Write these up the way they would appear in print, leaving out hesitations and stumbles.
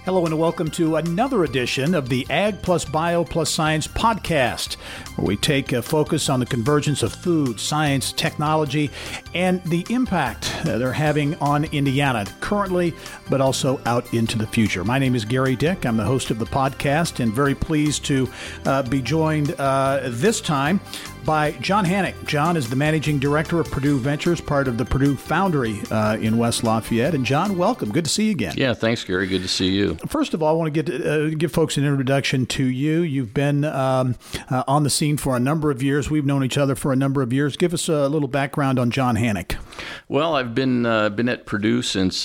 Hello and welcome to another edition of the Ag Plus Bio Plus Science podcast, where we take a focus on the convergence of food, science, technology, and the impact they're having on Indiana currently, but also out into the future. My name is Gary Dick. I'm the host of the podcast and very pleased to be joined this time by John Hanick. John is the managing director of Purdue Ventures, part of the Purdue Foundry in West Lafayette. And John, welcome. Good to see you again. Yeah, thanks, Gary. Good to see you. First of all, I want to give folks an introduction to you. You've been on the scene for a number of years. We've known each other for a number of years. Give us a little background on John Hanick. Well, I've been at Purdue since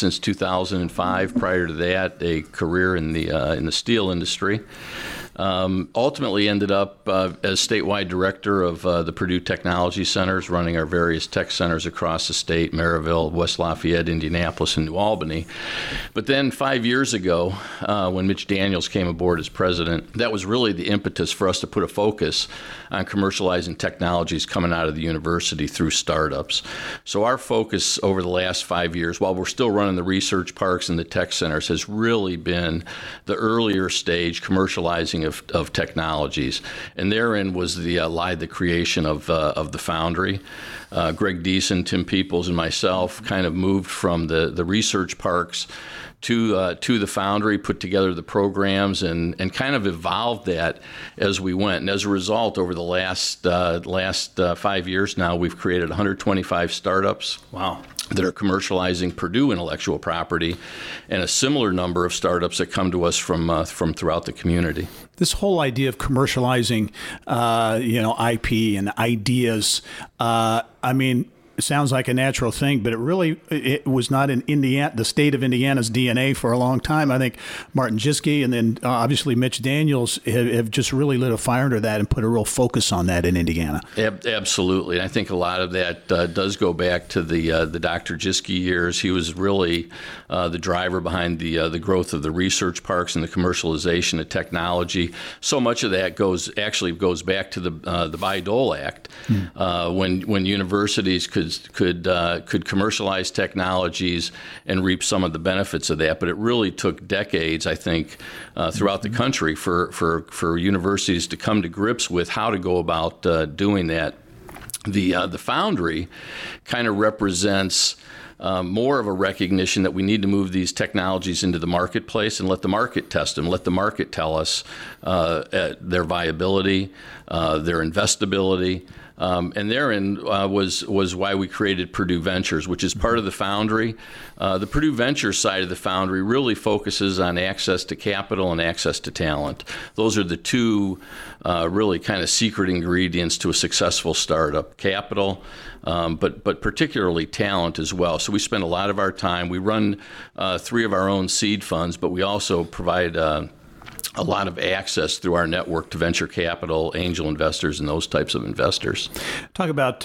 2005. Prior to that, a career in the steel industry. Ultimately ended up as statewide director of the Purdue Technology Centers, running our various tech centers across the state, Maryville, West Lafayette, Indianapolis, and New Albany. But then 5 years ago, when Mitch Daniels came aboard as president, that was really the impetus for us to put a focus on commercializing technologies coming out of the university through startups. So our focus over the last 5 years, while we're still running the research parks and the tech centers, has really been the earlier stage commercializing of technologies, and therein was lied the creation of the Foundry. Greg Deason, Tim Peoples, and myself kind of moved from the research parks to the Foundry, put together the programs, and kind of evolved that as we went. And as a result, over the last 5 years now, we've created 125 startups. Wow. That are commercializing Purdue intellectual property, and a similar number of startups that come to us from throughout the community. This whole idea of commercializing, IP and ideas, it sounds like a natural thing, but it was not in Indiana, the state of Indiana's DNA for a long time. I think Martin Jischke and then obviously Mitch Daniels have just really lit a fire under that and put a real focus on that in Indiana. Absolutely. I think a lot of that does go back to the Dr. Jischke years. He was really the driver behind the growth of the research parks and the commercialization of technology. So much of that goes back to the Bayh-Dole Act, when universities could commercialize technologies and reap some of the benefits of that. But it really took decades, I think, throughout the country for universities to come to grips with how to go about doing that. The Foundry kind of represents more of a recognition that we need to move these technologies into the marketplace and let the market test them, let the market tell us their viability, their investability. And therein was why we created Purdue Ventures, which is part of the Foundry. The Purdue Ventures side of the Foundry really focuses on access to capital and access to talent. Those are the two really kind of secret ingredients to a successful startup: capital, but particularly talent as well. So we spend a lot of our time. We run 3 of our own seed funds, but we also provide a lot of access through our network to venture capital, angel investors, and those types of investors. Talk about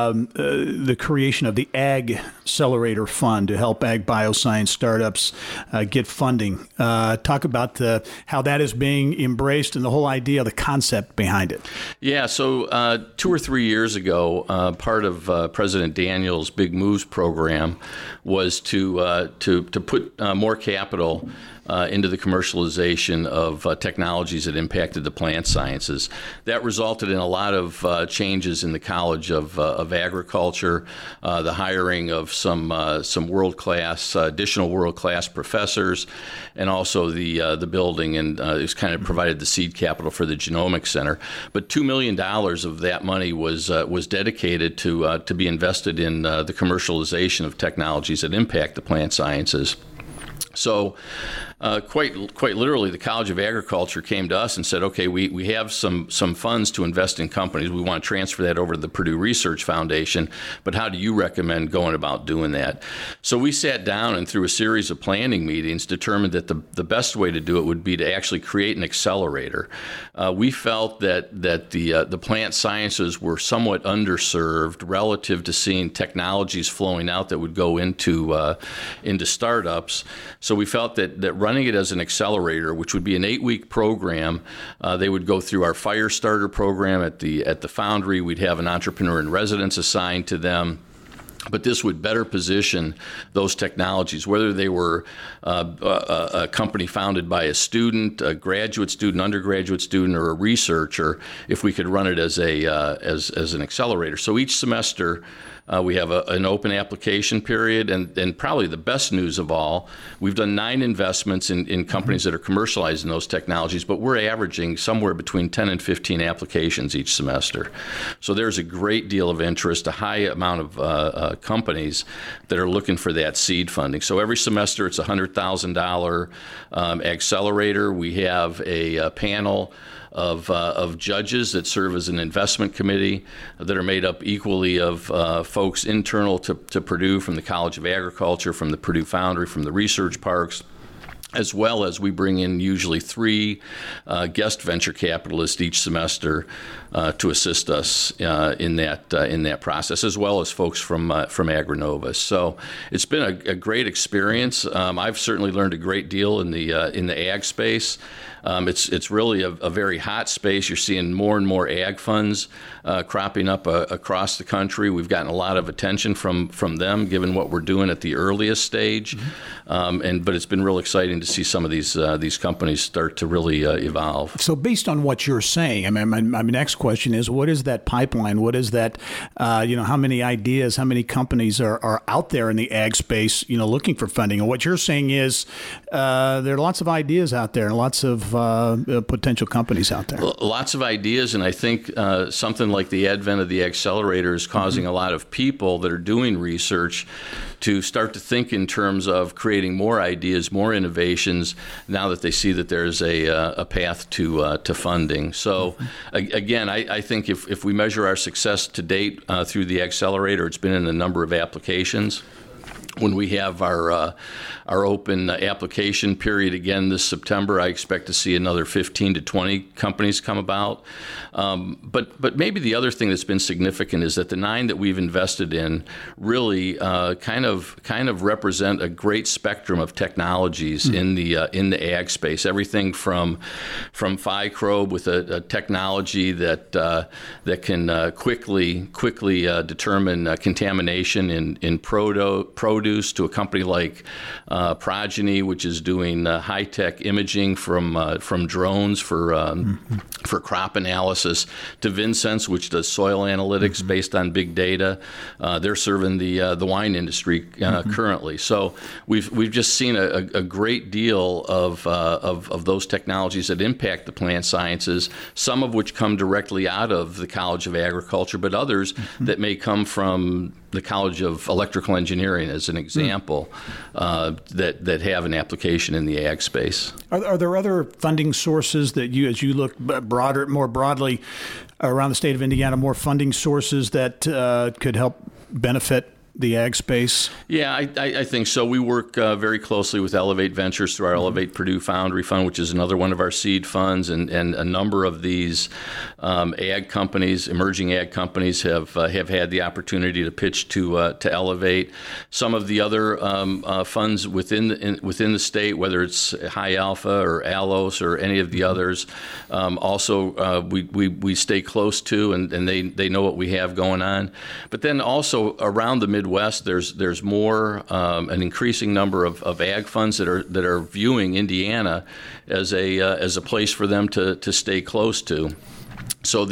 the creation of the Ag Accelerator Fund to help ag bioscience startups get funding. Talk about how that is being embraced and the whole idea, the concept behind it. Yeah, so 2 or 3 years ago, part of President Daniels' Big Moves program was to put more capital into the commercialization of technologies that impacted the plant sciences. That resulted in a lot of changes in the College of Agriculture, the hiring of some world-class, additional world-class professors, and also the building, and it's kind of provided the seed capital for the Genomics Center. But $2 million of that money was dedicated to be invested in the commercialization of technologies that impact the plant sciences. So quite literally, the College of Agriculture came to us and said, okay, we have some funds to invest in companies. We want to transfer that over to the Purdue Research Foundation, but how do you recommend going about doing that? So we sat down and through a series of planning meetings determined that the best way to do it would be to actually create an accelerator. We felt that the plant sciences were somewhat underserved relative to seeing technologies flowing out that would go into startups. So we felt that running it as an accelerator, which would be an 8-week program, they would go through our Fire Starter program at the Foundry. We'd have an entrepreneur in residence assigned to them. But this would better position those technologies, whether they were a company founded by a student, a graduate student, undergraduate student, or a researcher, if we could run it as an accelerator. So each semester, we have an open application period, and probably the best news of all, we've done 9 investments in companies that are commercializing those technologies, but we're averaging somewhere between 10 and 15 applications each semester. So there's a great deal of interest, a high amount of companies that are looking for that seed funding. So every semester it's a $100,000 accelerator. We have a panel of judges that serve as an investment committee that are made up equally of folks internal to Purdue, from the College of Agriculture, from the Purdue Foundry, from the research parks, as well as we bring in usually 3 guest venture capitalists each semester to assist us in that process, as well as folks from Agrinova. So it's been a great experience. I've certainly learned a great deal in the ag space. It's really a very hot space. You're seeing more and more ag funds cropping up across the country. We've gotten a lot of attention from them, given what we're doing at the earliest stage. But it's been real exciting to see some of these companies start to really evolve. So based on what you're saying, I mean, my next question is, what is that pipeline? What is that, how many ideas, how many companies are out there in the ag space, looking for funding? And what you're saying is there are lots of ideas out there and lots of potential companies out there. Lots of ideas, and I think something like the advent of the accelerator is causing a lot of people that are doing research to start to think in terms of creating more ideas, more innovations, now that they see that there's a path to funding. So again, I think if we measure our success to date through the accelerator, it's been in a number of applications. When we have our open application period again this September, I expect to see another 15 to 20 companies come about. But maybe the other thing that's been significant is that the 9 that we've invested in really kind of represent a great spectrum of technologies in the ag space. Everything from Phycrobe with a technology that can quickly determine contamination in produce, to a company like Progeny, which is doing high-tech imaging from drones for crop analysis, to Vinsense, which does soil analytics based on big data. They're serving the wine industry currently. So we've just seen a great deal of those technologies that impact the plant sciences, some of which come directly out of the College of Agriculture, but others that may come from the College of Electrical Engineering, as an example, that have an application in the ag space. Are there other funding sources that as you look more broadly around the state of Indiana, more funding sources that could help benefit the ag space? Yeah, I think so. We work very closely with Elevate Ventures through our Elevate Purdue Foundry Fund, which is another one of our seed funds, and a number of these ag companies, emerging ag companies, have had the opportunity to pitch to Elevate. Some of the other funds within the state, whether it's High Alpha or Alos or any of the others, also we stay close to, and they know what we have going on. But then also around the Midwest, there's more, an increasing number of ag funds that are viewing Indiana as a place for them to stay close to. So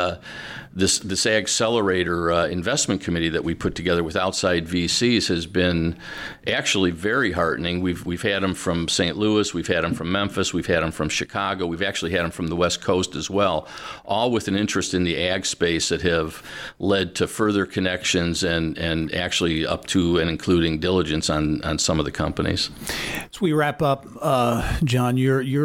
this accelerator investment committee that we put together with outside VCs has been actually very heartening. We've had them from St. Louis, we've had them from Memphis, we've had them from Chicago, we've actually had them from the West Coast as well, all with an interest in the ag space that have led to further connections and actually up to and including diligence on some of the companies. As we wrap up, John,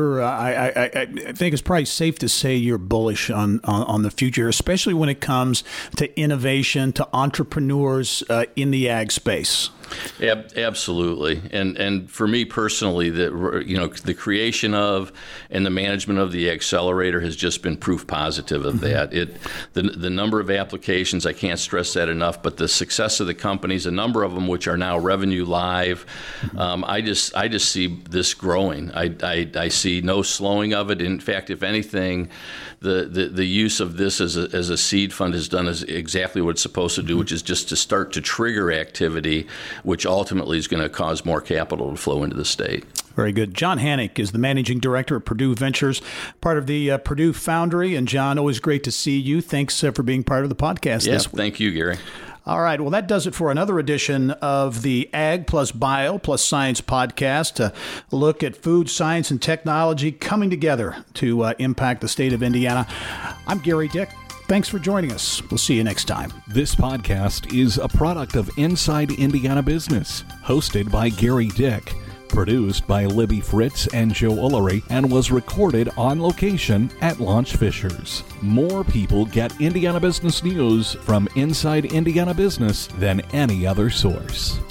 I think it's probably safe to say you're bullish on the future, especially when it comes to innovation, to entrepreneurs in the ag space. Absolutely, and for me personally, the creation of and the management of the accelerator has just been proof positive of that. The number of applications, I can't stress that enough, but the success of the companies, a number of them which are now revenue live, I just see this growing. I see no slowing of it. In fact, if anything, the use of this as a seed fund has done exactly what it's supposed to do, which is just to start to trigger activity, which ultimately is going to cause more capital to flow into the state. Very good. John Hanick is the managing director of Purdue Ventures, part of the Purdue Foundry. And John, always great to see you. Thanks for being part of the podcast this week. Thank you, Gary. All right. Well, that does it for another edition of the Ag plus Bio plus Science podcast. A look at food, science, and technology coming together to impact the state of Indiana. I'm Gary Dick. Thanks for joining us. We'll see you next time. This podcast is a product of Inside Indiana Business, hosted by Gary Dick, produced by Libby Fritz and Joe Ullery, and was recorded on location at Launch Fishers. More people get Indiana business news from Inside Indiana Business than any other source.